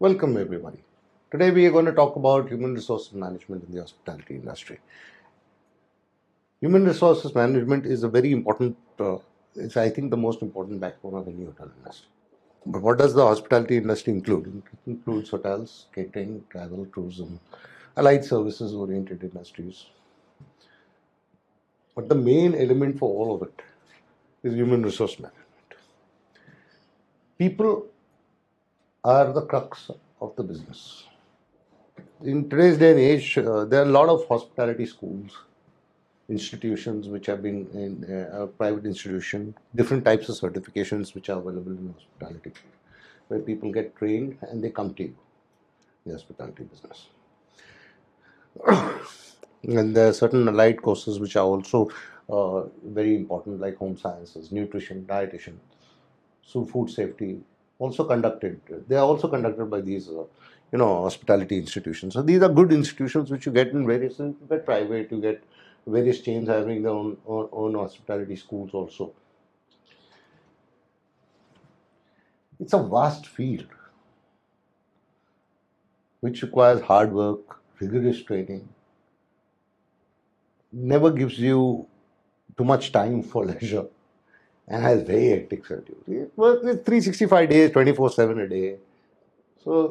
Welcome everybody. Today we are going to talk about human resources management in the hospitality industry. Human resources management is a very important, it's I think the most important backbone of any hotel industry. But what does the hospitality industry include? It includes hotels, catering, travel, tourism, allied services oriented industries. But the main element for all of it is human resource management. People are the crux of the business. In today's day and age, there are a lot of hospitality schools, institutions which have been in private institution, different types of certifications which are available in hospitality, where people get trained and they come to you, the hospitality business. And there are certain allied courses which are also very important, like home sciences, nutrition, dietitian, so food safety, also conducted. They are also conducted by these, hospitality institutions. So these are good institutions which you get in various, you get private, you get various chains having their own hospitality schools also. It's a vast field which requires hard work, rigorous training, never gives you too much time for leisure, and has very hectic schedule. It works 365 days, 24/7 a day. So,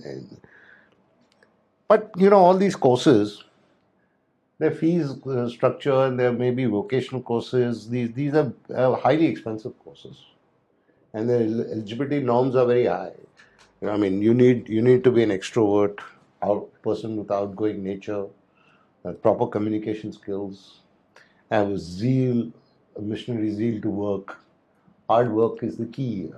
but all these courses, their fees structure, and there may be vocational courses. These are highly expensive courses, and the eligibility norms are very high. You need to be an extrovert, person with outgoing nature, proper communication skills, have a zeal, a missionary zeal to work. Hard work is the key.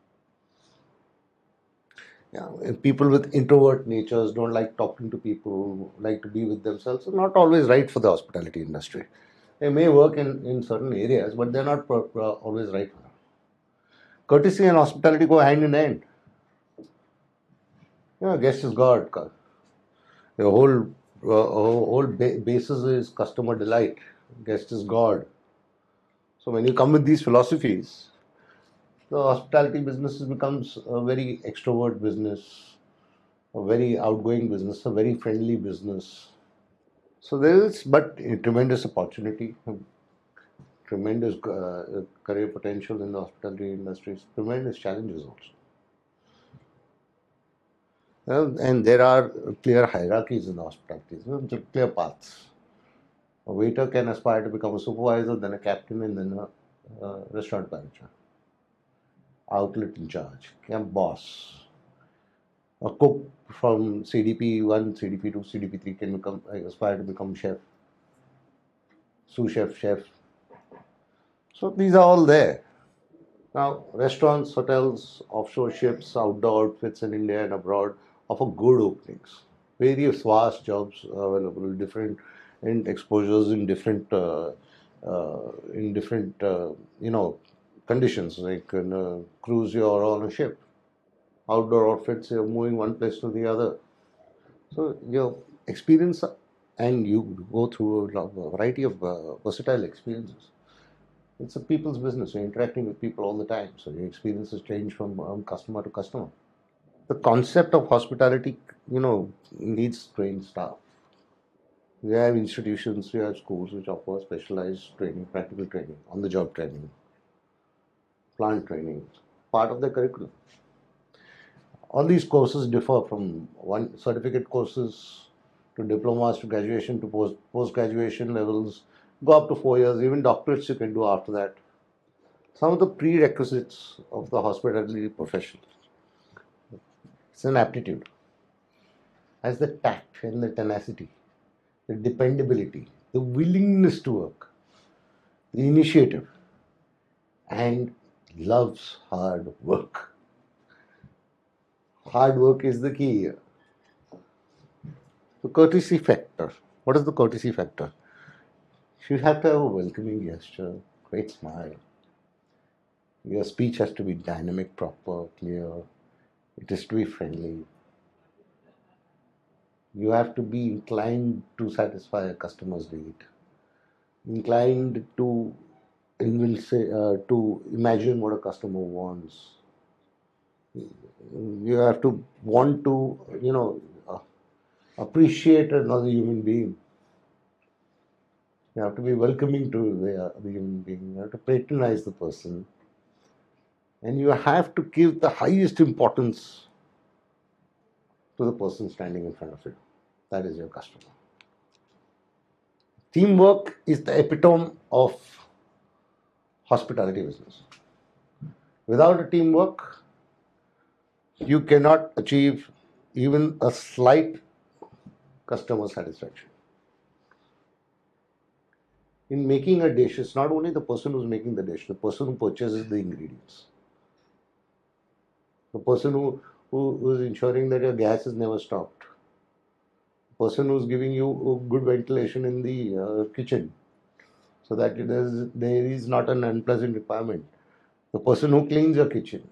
Yeah, and people with introvert natures don't like talking to people, like to be with themselves. It's not always right for the hospitality industry. They may work in certain areas, but they're not always right. Courtesy and hospitality go hand in hand. Guest is God. The whole basis is customer delight. Guest is God. So when you come with these philosophies, the hospitality business becomes a very extrovert business, a very outgoing business, a very friendly business. So there is, but a tremendous opportunity, tremendous career potential in the hospitality industry, tremendous challenges also. And there are clear hierarchies in the hospitality, clear paths. A waiter can aspire to become a supervisor, then a captain, and then a restaurant manager, outlet in charge, camp boss. A cook from CDP 1, CDP 2, CDP 3 can aspire to become chef, sous chef, chef. So these are all there. Now, restaurants, hotels, offshore ships, outdoor outfits in India and abroad offer good openings. Various vast jobs are available, different and exposures in different conditions. Like in a cruise, you're on a ship. Outdoor outfits, you're moving one place to the other. So your experience, and you go through a variety of versatile experiences. It's a people's business. You're interacting with people all the time, so your experiences change from customer to customer. The concept of hospitality, needs trained staff. We have institutions, we have schools which offer specialized training, practical training, on-the-job training, plant training, part of the curriculum. All these courses differ from one certificate courses to diplomas to graduation to post-graduation levels, go up to 4 years, even doctorates you can do after that. Some of the prerequisites of the hospitality profession. It's an aptitude. Has the tact and the tenacity, the dependability, the willingness to work, the initiative, and loves hard work. Hard work is the key here. The courtesy factor. What is the courtesy factor? You have to have a welcoming gesture, great smile. Your speech has to be dynamic, proper, clear. It has to be friendly. You have to be inclined to satisfy a customer's need, inclined to imagine what a customer wants. You have to want to, appreciate another human being. You have to be welcoming to the human being. You have to patronize the person. And you have to give the highest importance to the person standing in front of you. That is your customer. Teamwork is the epitome of hospitality business. Without a teamwork, you cannot achieve even a slight customer satisfaction. In making a dish, it's not only the person who's making the dish, the person who purchases the ingredients, the person who is ensuring that your gas is never stopped, the person who's giving you good ventilation in the kitchen so that there is not an unpleasant environment, the person who cleans your kitchen,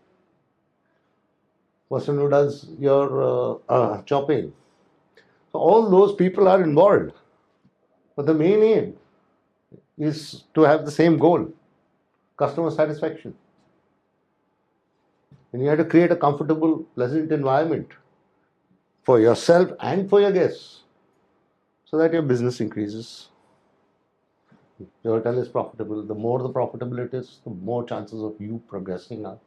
person who does your chopping. So all those people are involved. But the main aim is to have the same goal, customer satisfaction. And you have to create a comfortable, pleasant environment for yourself and for your guests so that your business increases. Your hotel is profitable. The more the profitable it is, the more chances of you progressing are.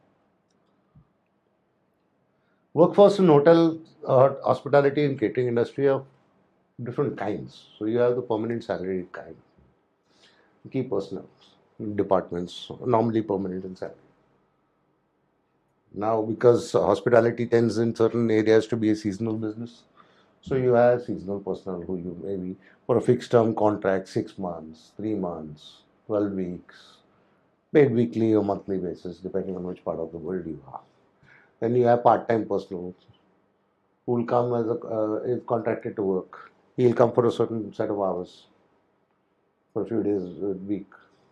Workforce in hotel, hospitality and catering industry are different kinds. So you have the permanent salaried kind, key personnel, departments, normally permanent in salary. Now, because hospitality tends in certain areas to be a seasonal business, so you have seasonal personnel who you maybe for a fixed term contract, 6 months, 3 months, 12 weeks, paid weekly or monthly basis, depending on which part of the world you are. Then you have part-time personnel who will come as if contracted to work. He'll come for a certain set of hours for a few days a week.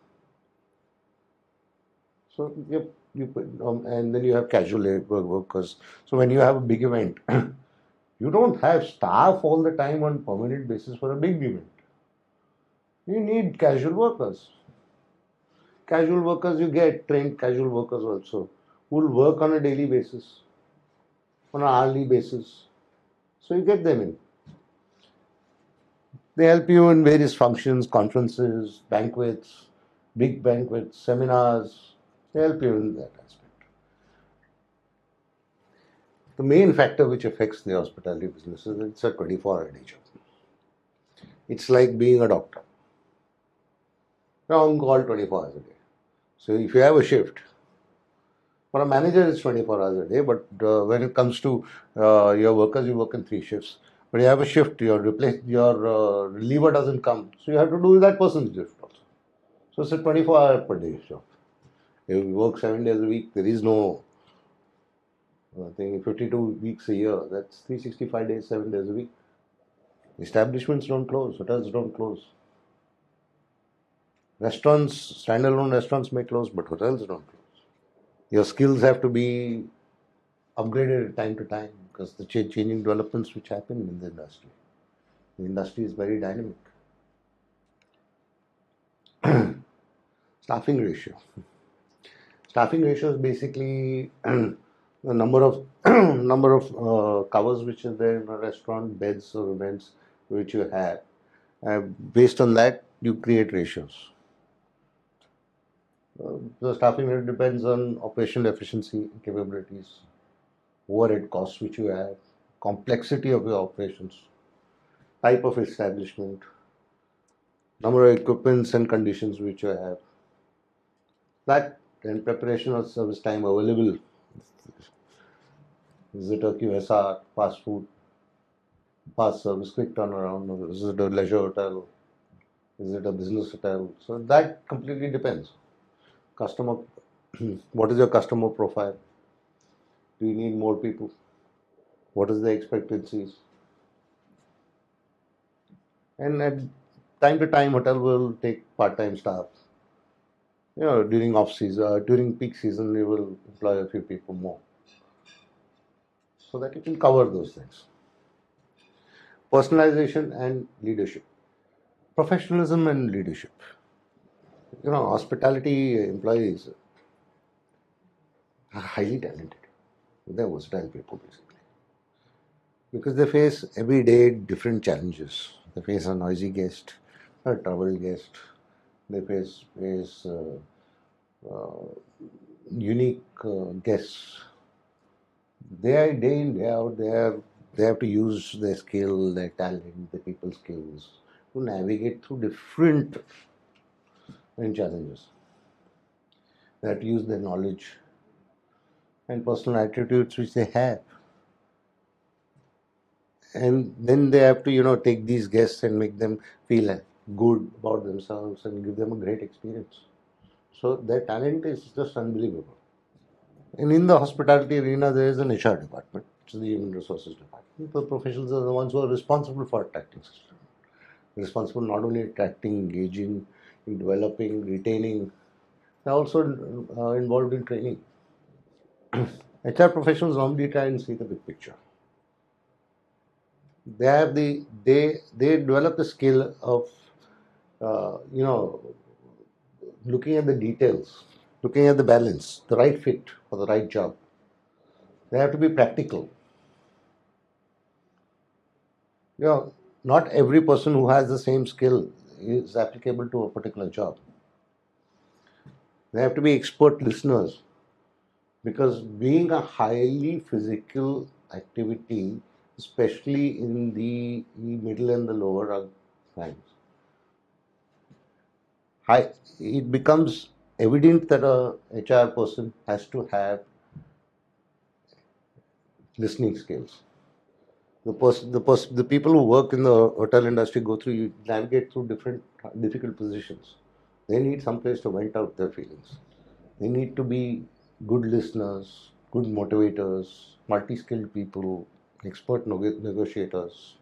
So yep, you put, and then you have casual labor workers. So when you have a big event, you don't have staff all the time on permanent basis for a big event. You need casual workers. Casual workers, you get trained casual workers also who will work on a daily basis, on an hourly basis. So you get them in. They help you in various functions, conferences, banquets, big banquets, seminars. They help you in that aspect. The main factor which affects the hospitality business is it's a 24-hour day job. It's like being a doctor. You're on call 24 hours a day. So if you have a shift, for a manager it's 24 hours a day, but when it comes to your workers, you work in 3 shifts. But you have a shift, your reliever doesn't come, so you have to do that person's shift also. So it's a 24-hour per day job. If you work 7 days a week, there is no I think 52 weeks a year. That's 365 days, 7 days a week. Establishments don't close, hotels don't close. Restaurants, standalone restaurants may close, but hotels don't close. Your skills have to be upgraded time to time because the changing developments which happen in the industry. The industry is very dynamic. Staffing ratio. Staffing ratio is basically the number of covers which is there in a restaurant, beds or events which you have. Based on that, you create ratios. The staffing rate depends on operational efficiency, capabilities, overhead costs which you have, complexity of your operations, type of establishment, number of equipments and conditions which you have. That and preparation of service time available. Is it a QSR, fast food, fast service, quick turnaround, or is it a leisure hotel? Is it a business hotel? So that completely depends. Customer, what is your customer profile? Do you need more people? What is the expectancies? And at time to time, hotel will take part-time staff. During off season, during peak season, they will employ a few people more, so that you can cover those things. Personalization and leadership, professionalism and leadership. Hospitality employees are highly talented. They're versatile people basically because they face every day different challenges. They face a noisy guest, a troubled guest. They face uh, unique guests. They are day in day out. They have to use their skill, their talent, their people skills to navigate through different challenges. They have to use their knowledge and personal attributes which they have, and then they have to take these guests and make them feel good about themselves and give them a great experience. So their talent is just unbelievable. And in the hospitality arena, there is an HR department, which is the human resources department. The professionals are the ones who are responsible for attracting system. Responsible not only attracting, engaging, in developing, retaining, they're also involved in training. HR professionals normally try and see the big picture. They develop the skill of looking at the details, looking at the balance, the right fit for the right job. They have to be practical. Not every person who has the same skill is applicable to a particular job. They have to be expert listeners because being a highly physical activity, especially in the middle and the lower rung ranks, it becomes evident that a HR person has to have listening skills. The people who work in the hotel industry navigate through different difficult positions. They need some place to vent out their feelings. They need to be good listeners, good motivators, multi-skilled people, expert negotiators.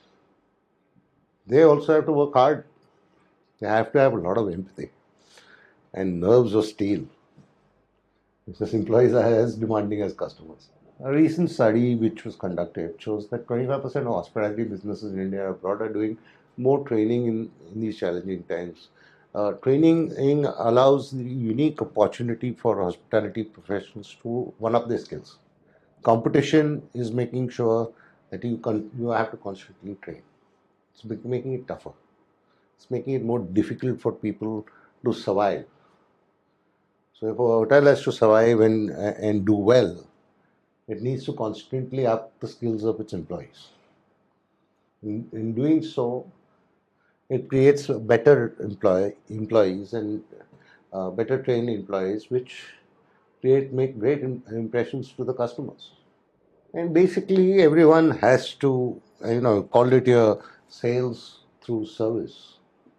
They also have to work hard. They have to have a lot of empathy and nerves of steel, because employees are as demanding as customers. A recent study which was conducted shows that 25% of hospitality businesses in India abroad are doing more training in these challenging times. Training allows the unique opportunity for hospitality professionals to one up their skills. Competition is making sure that you have to constantly train. It's making it tougher. It's making it more difficult for people to survive. So if a hotel has to survive and do well, it needs to constantly up the skills of its employees. In doing so, it creates better employees and better trained employees, which make great impressions to the customers. And basically, everyone has to, call it your sales through service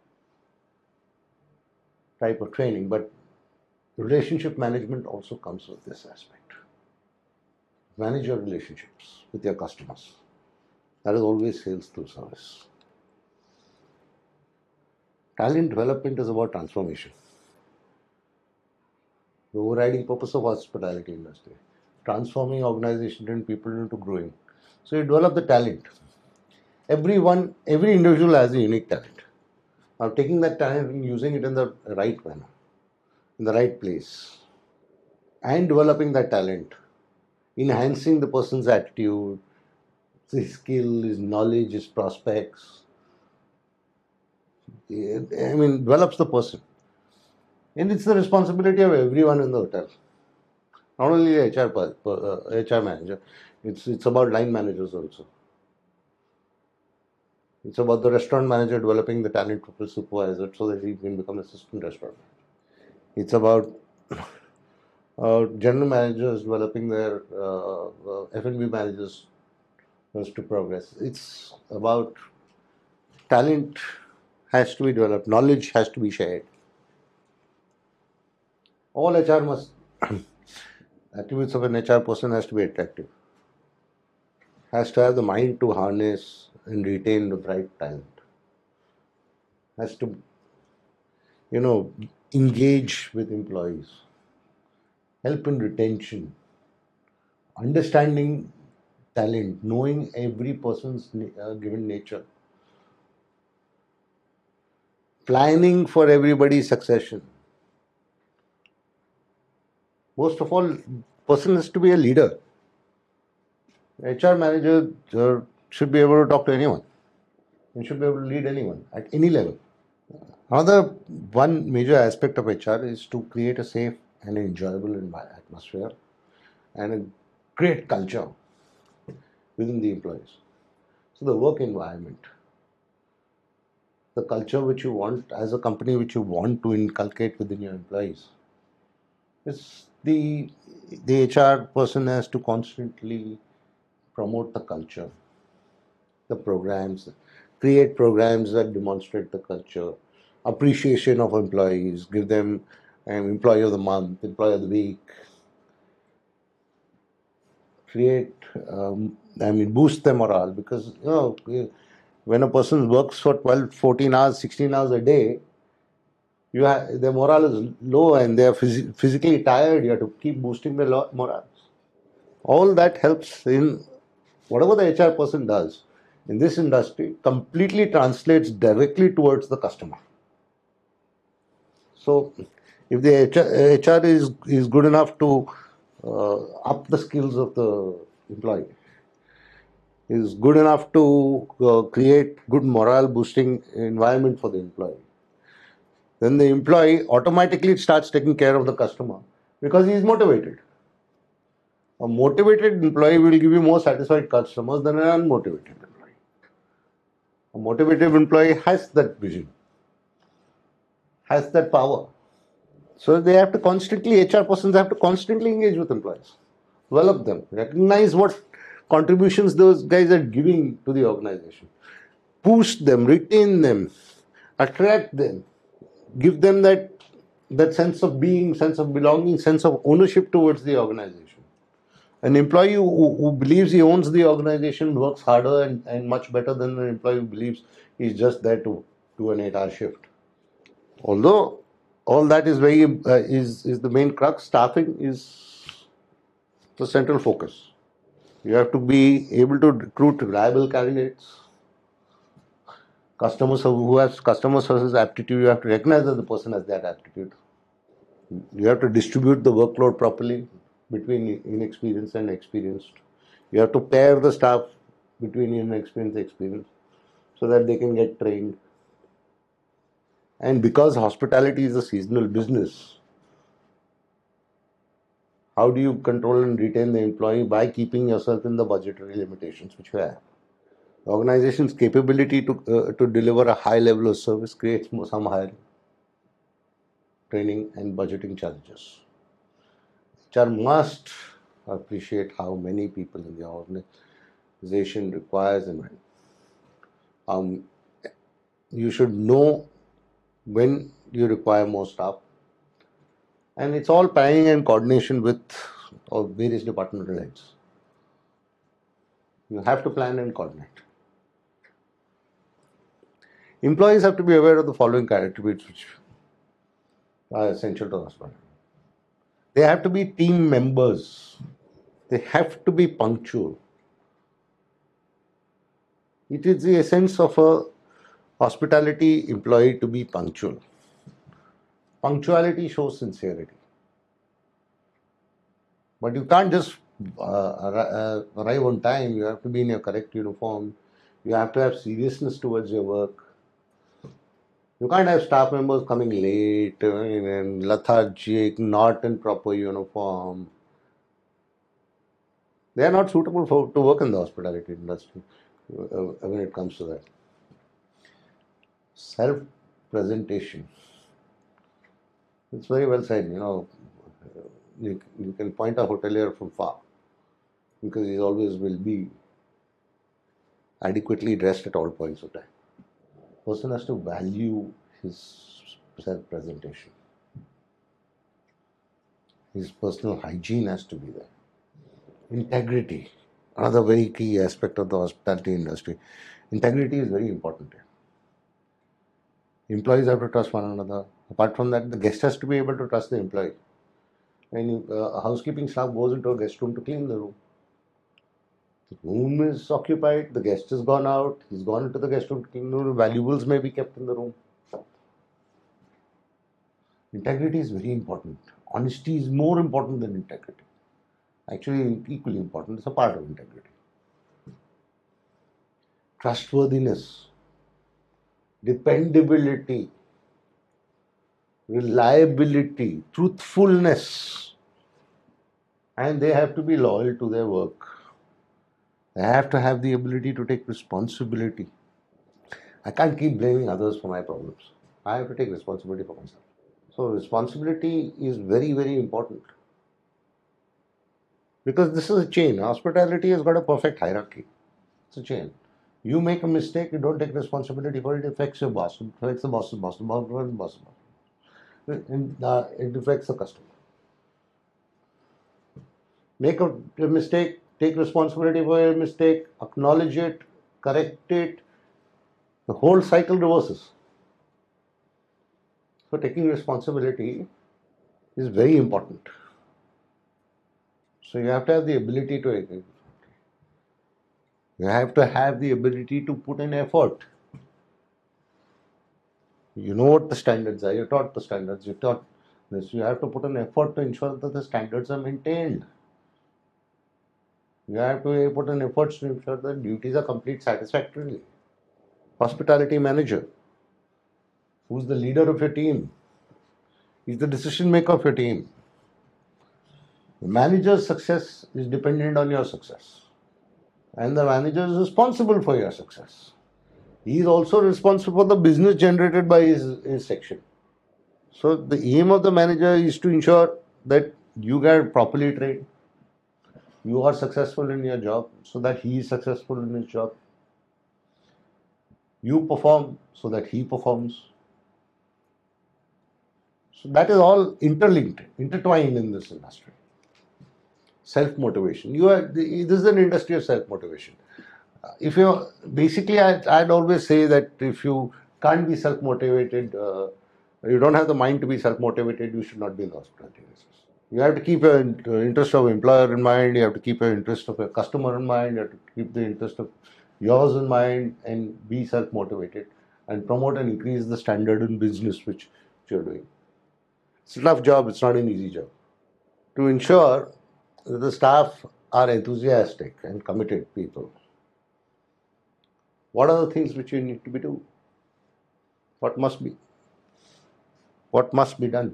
type of training, but relationship management also comes with this aspect. Manage your relationships with your customers. That is always sales through service. Talent development is about transformation. The overriding purpose of hospitality industry, transforming organization and people into growing. So you develop the talent. Every individual has a unique talent. Now taking that talent and using it in the right manner, in the right place, and developing that talent, enhancing the person's attitude, his skill, his knowledge, his prospects. Develops the person. And it's the responsibility of everyone in the hotel. Not only the HR manager, it's about line managers also. It's about the restaurant manager developing the talent for the supervisor so that he can become an assistant restaurant manager. It's about general managers developing their F&B managers to progress. It's about talent has to be developed, knowledge has to be shared. All HR must attributes of an HR person has to be attractive. Has to have the mind to harness and retain the right talent. Has to, engage with employees, help in retention, understanding talent, knowing every person's given nature, planning for everybody's succession. Most of all, person has to be a leader. HR manager should be able to talk to anyone and should be able to lead anyone at any level. Another one major aspect of HR is to create a safe and enjoyable atmosphere and a great culture within the employees. So the work environment, the culture which you want as a company, which you want to inculcate within your employees, is the HR person has to constantly promote the culture, the programs, create programs that demonstrate the culture, appreciation of employees, give them an employee of the month, employee of the week, create, boost their morale because, when a person works for 12, 14 hours, 16 hours a day, their morale is low and they are physically tired. You have to keep boosting their morale. All that helps in whatever the HR person does in this industry completely translates directly towards the customer. So, if the HR is good enough to up the skills of the employee, is good enough to create good morale boosting environment for the employee, then the employee automatically starts taking care of the customer because he is motivated. A motivated employee will give you more satisfied customers than an unmotivated employee. A motivated employee has that vision, has that power. So they have to constantly, HR persons have to constantly engage with employees, develop them, recognize what contributions those guys are giving to the organization, boost them, retain them, attract them, give them that sense of being, sense of belonging, sense of ownership towards the organization. An employee who believes he owns the organization works harder and much better than an employee who believes he's just there to do an 8-hour shift. Although all that is is the main crux, staffing is the central focus. You have to be able to recruit reliable candidates, customers who has customer service aptitude. You have to recognize that the person has that aptitude. You have to distribute the workload properly between inexperienced and experienced. You have to pair the staff between inexperienced and experienced so that they can get trained. And because hospitality is a seasonal business, how do you control and retain the employee? By keeping yourself in the budgetary limitations which you have. The organization's capability to deliver a high level of service creates some higher training and budgeting challenges. HR must appreciate how many people in the organization requires and when. You should know when you require more staff, and it's all planning and coordination with various departmental heads. You have to plan and coordinate. Employees have to be aware of the following attributes which are essential to hospitality. They have to be team members. They have to be punctual. It is the essence of a hospitality employee to be punctual. Punctuality shows sincerity. But you can't just arrive on time. You have to be in your correct uniform. You have to have seriousness towards your work. You can't have staff members coming late and lethargic, not in proper uniform. They are not suitable to work in the hospitality industry when it comes to that. Self-presentation. It's very well said. You can point a hotelier from far because he always will be adequately dressed at all points of time. Person has to value his self-presentation. His personal hygiene has to be there. Integrity, another very key aspect of the hospitality industry. Integrity is very important. Employees have to trust one another. Apart from that, the guest has to be able to trust the employee. When a housekeeping staff goes into a guest room to clean the room, the room is occupied, the guest has gone out, he's gone into the guest room to clean the room, valuables may be kept in the room. Integrity is very important. Honesty is more important than integrity. Actually, equally important. It's a part of integrity. trustworthiness, dependability, reliability, truthfulness, and they have to be loyal to their work. They have to have the ability to take responsibility. I can't keep blaming others for my problems. I have to take responsibility for myself. So, responsibility is very, very important because this is a chain. Hospitality has got a perfect hierarchy. It's a chain. You make a mistake, you don't take responsibility for it, it affects your boss, it affects the boss's boss, the boss. It affects the customer. Make a mistake, take responsibility for your mistake, acknowledge it, correct it. The whole cycle reverses. So taking responsibility is very important. So you have to have the ability to put in effort. You know what the standards are, you're taught the standards, you're taught this. You have to put an effort to ensure that the standards are maintained. You have to put an effort to ensure that duties are complete satisfactorily. Hospitality manager, who's the leader of your team, he's the decision maker of your team. The manager's success is dependent on your success, and the manager is responsible for your success. He is also responsible for the business generated by his section. So the aim of the manager is to ensure that you get properly trained, you are successful in your job so that he is successful in his job. You perform so that he performs. So that is all interlinked, intertwined in this industry. Self-motivation. This is an industry of self-motivation. If you basically, I'd always say that if you can't be self-motivated, you don't have the mind to be self-motivated, you should not be in the hospitality business. You have to keep your interest of employer in mind, you have to keep your interest of your customer in mind, you have to keep the interest of yours in mind and be self-motivated and promote and increase the standard in business which you're doing. It's a tough job, it's not an easy job. To ensure that the staff are enthusiastic and committed people, what are the things which you need to be doing? What must be done?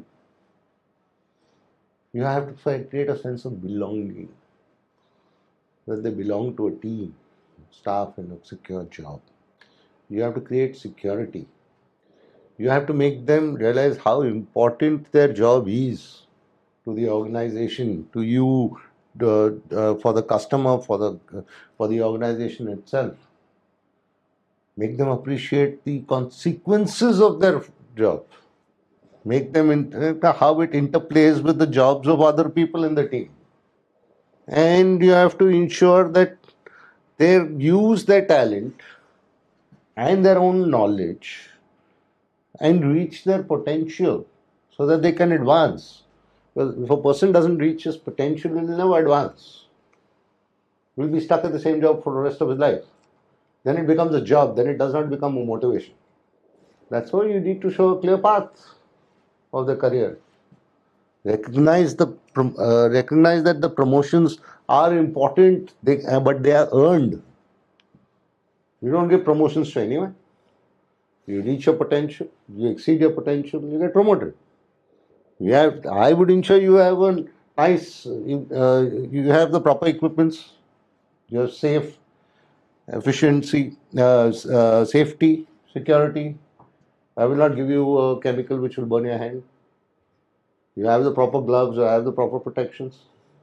You have to create a sense of belonging, that they belong to a team, staff in a secure job. You have to create security. You have to make them realize how important their job is to the organization, to you, for the customer, for the organization itself. Make them appreciate the consequences of their job. Make them how it interplays with the jobs of other people in the team. And you have to ensure that they use their talent and their own knowledge and reach their potential so that they can advance. Well, if a person doesn't reach his potential, he will never advance. He will be stuck at the same job for the rest of his life. Then it becomes a job, then it does not become a motivation. That's why you need to show a clear path of the career. Recognize that the promotions are important, but they are earned. You don't give promotions to anyone. You reach your potential, you exceed your potential, you get promoted. I would ensure you have a nice, you have the proper equipments, you're safe, efficiency, safety, security. I will not give you a chemical which will burn your hand. You have the proper gloves, you have the proper protections.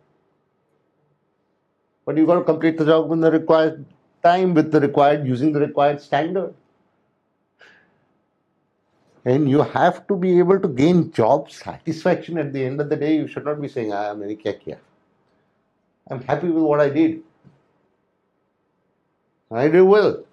But you've got to complete the job in the required time using the required standard. And you have to be able to gain job satisfaction at the end of the day. You should not be saying, I'm happy with what I did. I did well.